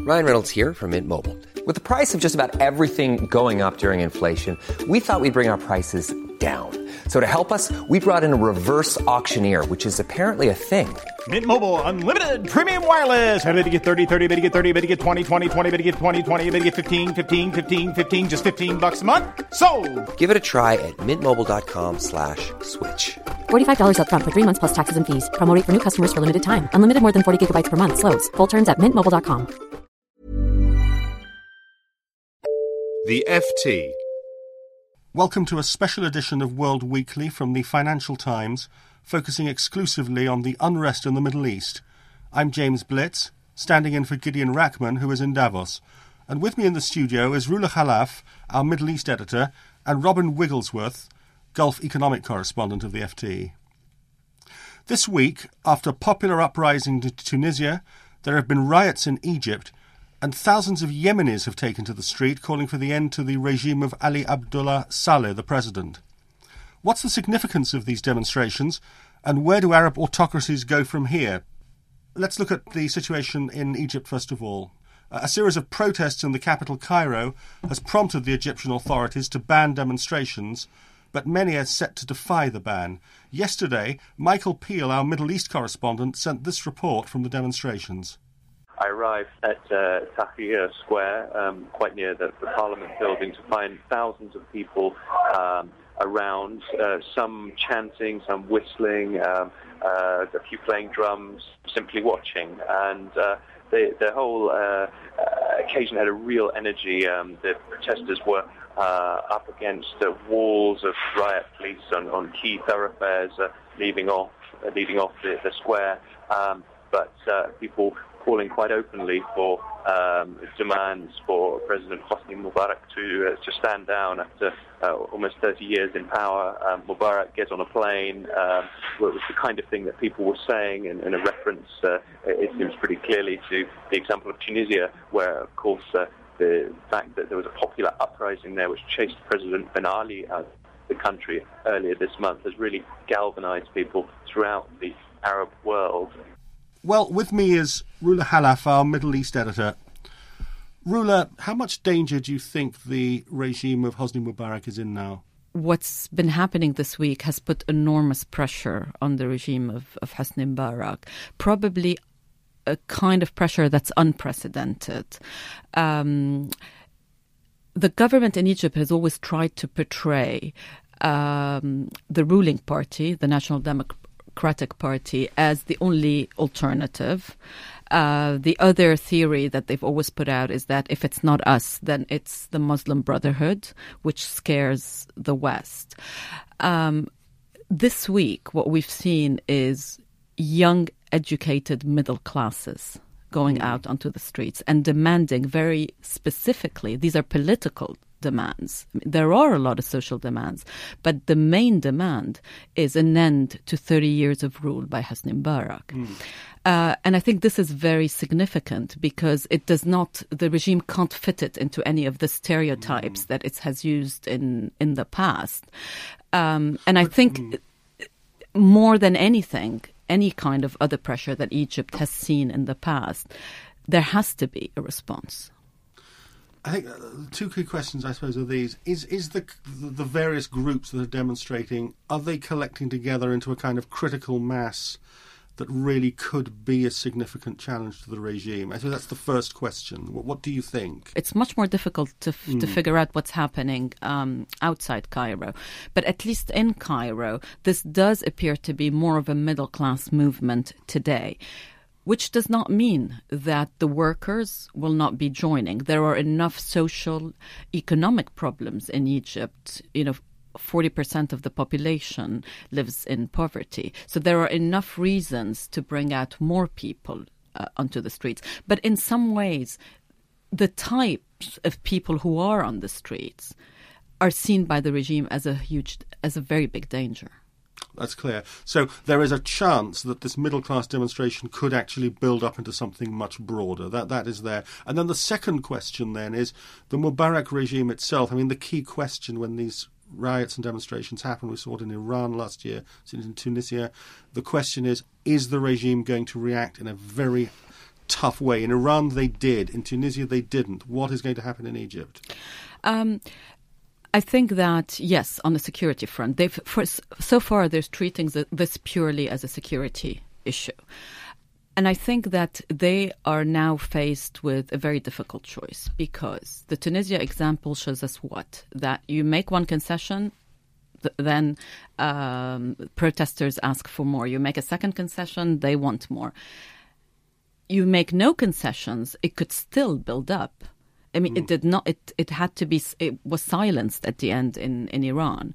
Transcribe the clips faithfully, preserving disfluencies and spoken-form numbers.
Ryan Reynolds here from Mint Mobile. With the price of just about everything going up during inflation, we thought we'd bring our prices down. So to help us, we brought in a reverse auctioneer, which is apparently a thing. Mint Mobile Unlimited Premium Wireless. How to get thirty, thirty, how to get thirty, how to get twenty, twenty, twenty, how to get twenty, twenty, how to get fifteen, fifteen, fifteen, fifteen, just fifteen bucks a month? Sold! Give it a try at mintmobile.com slash switch. forty-five dollars up front for three months plus taxes and fees. Promo rate for new customers for limited time. Unlimited more than forty gigabytes per month. Slows full terms at mint mobile dot com. The F T. Welcome to a special edition of World Weekly from the Financial Times, focusing exclusively on the unrest in the Middle East. I'm James Blitz, standing in for Gideon Rachman, who is in Davos. And with me in the studio is Roula Khalaf, our Middle East editor, and Robin Wigglesworth, Gulf economic correspondent of the F T. This week, after popular uprising in Tunisia, there have been riots in Egypt, and thousands of Yemenis have taken to the street calling for the end to the regime of Ali Abdullah Saleh, the president. What's the significance of these demonstrations, and where do Arab autocracies go from here? Let's look at the situation in Egypt first of all. A series of protests in the capital, Cairo, has prompted the Egyptian authorities to ban demonstrations, but many are set to defy the ban. Yesterday, Michael Peel, our Middle East correspondent, sent this report from the demonstrations. I arrived at uh, Tahrir Square, um, quite near the, the Parliament building, to find thousands of people um, around, uh, some chanting, some whistling, um, uh, a few playing drums, simply watching. And uh, the, the whole uh, uh, occasion had a real energy. Um, the protesters were uh, up against the walls of riot police on, on key thoroughfares, uh, leaving off, uh, leading off the, the square. Um, but uh, people calling quite openly for um, demands for President Hosni Mubarak to uh, to stand down after uh, almost thirty years in power. Um, Mubarak get on a plane. Um, well, it was the kind of thing that people were saying, and, and a reference, uh, it seems pretty clearly, to the example of Tunisia, where, of course, uh, the fact that there was a popular uprising there which chased President Ben Ali out of the country earlier this month has really galvanized people throughout the Arab world. Well, with me is Roula Khalaf, our Middle East editor. Roula, how much danger do you think the regime of Hosni Mubarak is in now? What's been happening this week has put enormous pressure on the regime of, of Hosni Mubarak, probably a kind of pressure that's unprecedented. Um, the government in Egypt has always tried to portray um, the ruling party, the National Democratic Democratic Party, as the only alternative. Uh, the other theory that they've always put out is that if it's not us, then it's the Muslim Brotherhood, which scares the West. Um, this week, what we've seen is young, educated middle classes going out onto the streets and demanding very specifically, these are political demands. There are a lot of social demands, but the main demand is an end to thirty years of rule by Hosni Mubarak. Mm. Uh, and I think this is very significant because it does not, the regime can't fit it into any of the stereotypes mm. that it has used in, in the past. Um, and I think mm. more than anything, any kind of other pressure that Egypt has seen in the past, there has to be a response. I think uh, two key questions, I suppose, are these. Is is the the various groups that are demonstrating, are they collecting together into a kind of critical mass that really could be a significant challenge to the regime? I suppose that's the first question. What, what do you think? It's much more difficult to f- mm. to figure out what's happening um, outside Cairo. But at least in Cairo, this does appear to be more of a middle-class movement today, which does not mean that the workers will not be joining. There are enough social, economic problems in Egypt. You know, forty percent of the population lives in poverty. So there are enough reasons to bring out more people uh, onto the streets. But in some ways, the types of people who are on the streets are seen by the regime as a huge, as a very big danger. That's clear. So there is a chance that this middle-class demonstration could actually build up into something much broader. That That is there. And then the second question then is the Mubarak regime itself. I mean, the key question when these riots and demonstrations happen, we saw it in Iran last year, seen it in Tunisia. The question is, is the regime going to react in a very tough way. In Iran they did, in Tunisia they didn't. What is going to happen in Egypt? Um, I think that, yes, on the security front, they've for, so far they're treating this purely as a security issue. And I think that they are now faced with a very difficult choice, because the Tunisia example shows us what? That you make one concession, th- then um, protesters ask for more. You make a second concession, they want more. You make no concessions, it could still build up. I mean, mm. it did not. It it had to be. It was silenced at the end in in Iran,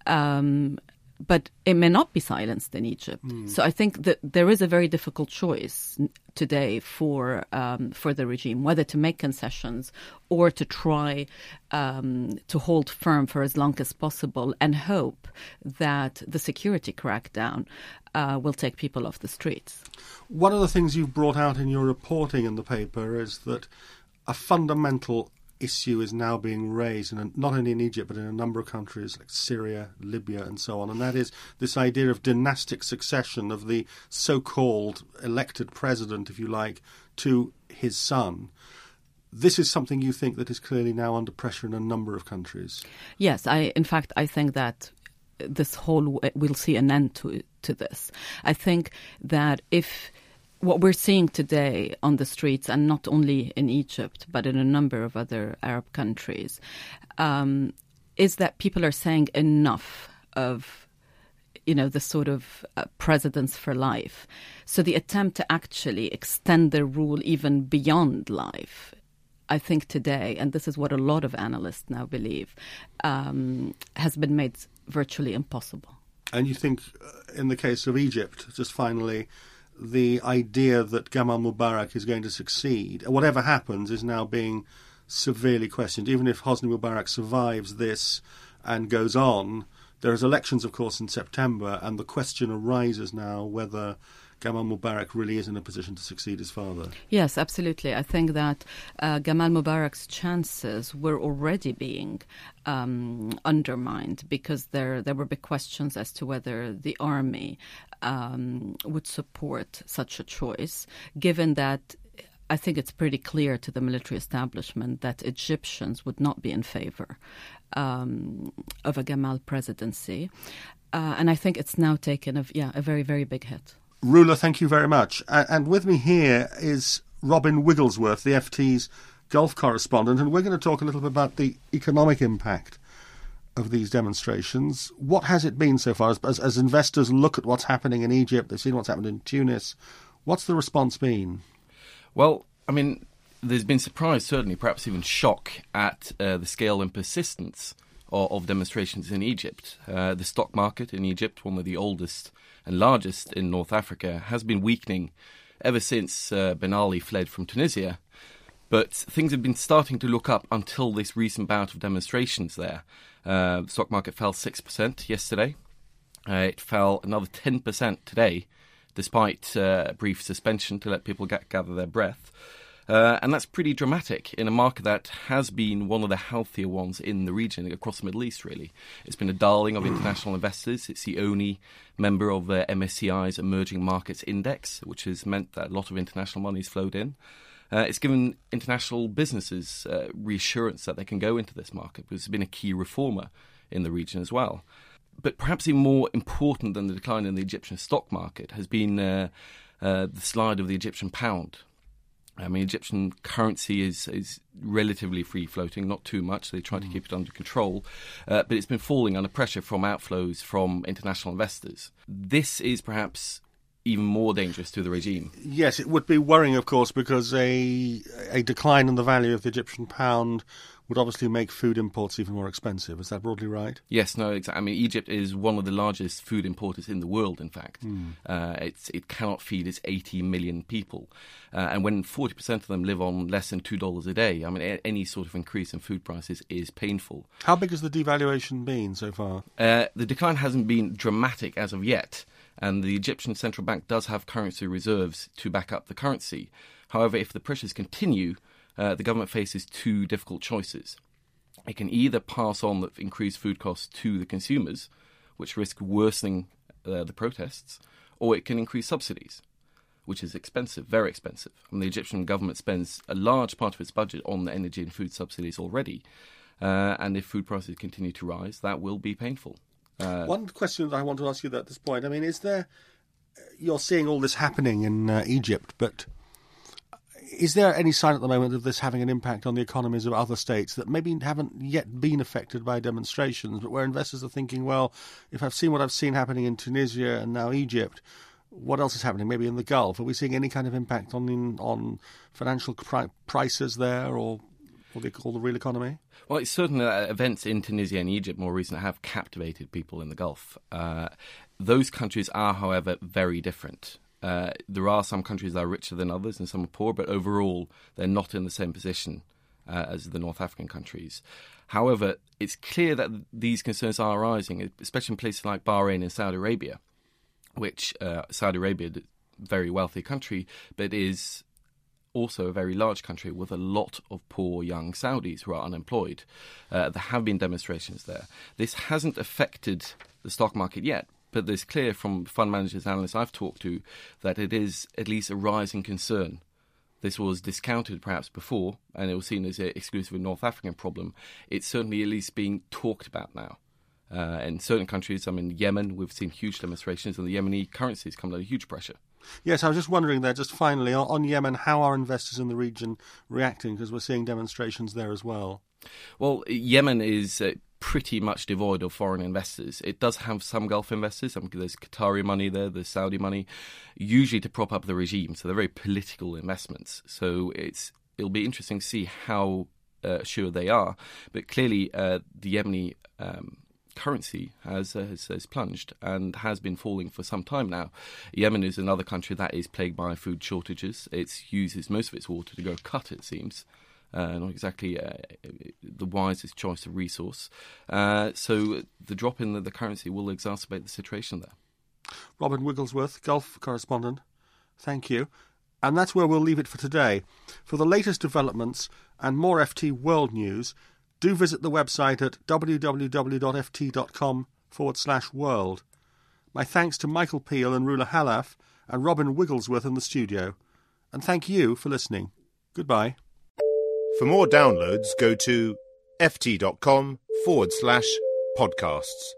um, but it may not be silenced in Egypt. Mm. So I think that there is a very difficult choice today for um, for the regime, whether to make concessions or to try um, to hold firm for as long as possible and hope that the security crackdown uh, will take people off the streets. One of the things you've brought out in your reporting in the paper is that a fundamental issue is now being raised, in a, not only in Egypt, but in a number of countries like Syria, Libya, and so on, and that is this idea of dynastic succession of the so-called elected president, if you like, to his son. This is something you think that is clearly now under pressure in a number of countries. Yes, I. In fact, I think that this whole we'll see an end to to this. I think that if what we're seeing today on the streets, and not only in Egypt, but in a number of other Arab countries, um, is that people are saying enough of, you know, the sort of uh, presidents for life. So the attempt to actually extend their rule even beyond life, I think today, and this is what a lot of analysts now believe, um, has been made virtually impossible. And you think, uh, in the case of Egypt, just finally, the idea that Gamal Mubarak is going to succeed, whatever happens, is now being severely questioned. Even if Hosni Mubarak survives this and goes on, there is elections, of course, in September, and the question arises now whether Gamal Mubarak really is in a position to succeed his father. Yes, absolutely. I think that uh, Gamal Mubarak's chances were already being um, undermined, because there there were big questions as to whether the army um, would support such a choice, given that I think it's pretty clear to the military establishment that Egyptians would not be in favor um, of a Gamal presidency. Uh, and I think it's now taken a, yeah, a very, very big hit. Rula, thank you very much. And with me here is Robin Wigglesworth, the F T's Gulf correspondent, and we're going to talk a little bit about the economic impact of these demonstrations. What has it been so far? As, as, as investors look at what's happening in Egypt, they've seen what's happened in Tunis, what's the response been? Well, I mean, there's been surprise, certainly, perhaps even shock at uh, the scale and persistence of, of demonstrations in Egypt. Uh, the stock market in Egypt, one of the oldest and largest in North Africa, has been weakening ever since uh, Ben Ali fled from Tunisia. But things have been starting to look up until this recent bout of demonstrations there. Uh, the stock market fell six percent yesterday. Uh, it fell another ten percent today, despite uh, a brief suspension to let people get, gather their breath. Uh, and that's pretty dramatic in a market that has been one of the healthier ones in the region, across the Middle East, really. It's been a darling of international investors. It's the only member of the M S C I's Emerging Markets Index, which has meant that a lot of international money has flowed in. Uh, it's given international businesses uh, reassurance that they can go into this market, because it's been a key reformer in the region as well. But perhaps even more important than the decline in the Egyptian stock market has been uh, uh, the slide of the Egyptian pound. I mean, Egyptian currency is, is relatively free-floating, not too much. They try mm. to keep it under control. Uh, but it's been falling under pressure from outflows from international investors. This is perhaps even more dangerous to the regime. Yes, it would be worrying, of course, because a a decline in the value of the Egyptian pound would obviously make food imports even more expensive. Is that broadly right? Yes, no, exactly. I mean, Egypt is one of the largest food importers in the world, in fact. Mm. Uh, it's, it cannot feed its eighty million people. Uh, and when forty percent of them live on less than two dollars a day, I mean, a- any sort of increase in food prices is painful. How big has the devaluation been so far? Uh, the decline hasn't been dramatic as of yet. And the Egyptian central bank does have currency reserves to back up the currency. However, if the pressures continue, uh, the government faces two difficult choices. It can either pass on the increased food costs to the consumers, which risk worsening uh, the protests, or it can increase subsidies, which is expensive, very expensive. I mean, the Egyptian government spends a large part of its budget on the energy and food subsidies already. Uh, and if food prices continue to rise, that will be painful. Uh, One question that I want to ask you at this point, I mean, is there, you're seeing all this happening in uh, Egypt, but is there any sign at the moment of this having an impact on the economies of other states that maybe haven't yet been affected by demonstrations, but where investors are thinking, well, if I've seen what I've seen happening in Tunisia and now Egypt, what else is happening? Maybe in the Gulf. Are we seeing any kind of impact on on financial pri- prices there or what they call the real economy? Well, it's certainly that events in Tunisia and Egypt more recently have captivated people in the Gulf. Uh, those countries are, however, very different. Uh, there are some countries that are richer than others and some are poor, but overall they're not in the same position uh, as the North African countries. However, it's clear that these concerns are rising, especially in places like Bahrain and Saudi Arabia, which uh, Saudi Arabia, a very wealthy country, but is also a very large country with a lot of poor young Saudis who are unemployed. Uh, there have been demonstrations there. This hasn't affected the stock market yet, but it's clear from fund managers and analysts I've talked to that it is at least a rising concern. This was discounted perhaps before, and it was seen as an exclusive North African problem. It's certainly at least being talked about now. Uh, in certain countries, I mean, Yemen, we've seen huge demonstrations, and the Yemeni currency has come under huge pressure. Yes, I was just wondering there, just finally, on, on Yemen, how are investors in the region reacting? Because we're seeing demonstrations there as well. Well, Yemen is uh, pretty much devoid of foreign investors. It does have some Gulf investors. I mean, there's Qatari money there, there's Saudi money, usually to prop up the regime. So they're very political investments. So it's it'll be interesting to see how uh, sure they are. But clearly, uh, the Yemeni Um, currency has, uh, has has plunged and has been falling for some time now. Yemen is another country that is plagued by food shortages. It uses most of its water to go cut, it seems. Uh, not exactly uh, the wisest choice of resource. Uh, so the drop in the, the currency will exacerbate the situation there. Robin Wigglesworth, Gulf correspondent, thank you. And that's where we'll leave it for today. For the latest developments and more F T World News, do visit the website at www.ft.com forward slash world. My thanks to Michael Peel and Rula Halaf and Robin Wigglesworth in the studio. And thank you for listening. Goodbye. For more downloads, go to ft.com forward slash podcasts.